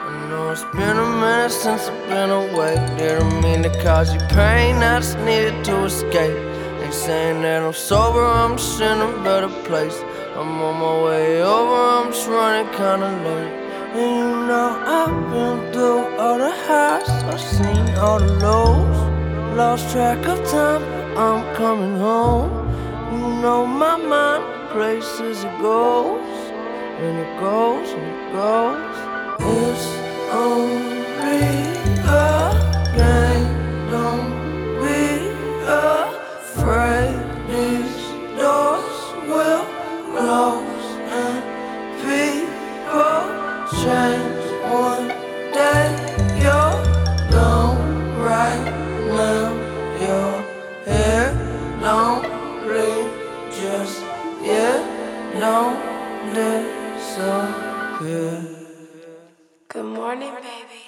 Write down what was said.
I know it's been a minute since I've been away. Didn't mean to cause you pain, I just needed to escape. Ain't saying that I'm sober, I'm just in a better place. I'm on my way over, I'm just running kinda late. And you know I've been through all the highs, I've seen all the lows. Lost track of time, but I'm coming home. You know my mind places it goes, and it goes, and it goes. It's only a game, don't be afraid. These doors will close and people change. One day you're alone, right now you're here. Don't leave just yet, don't disappear. Good morning, baby.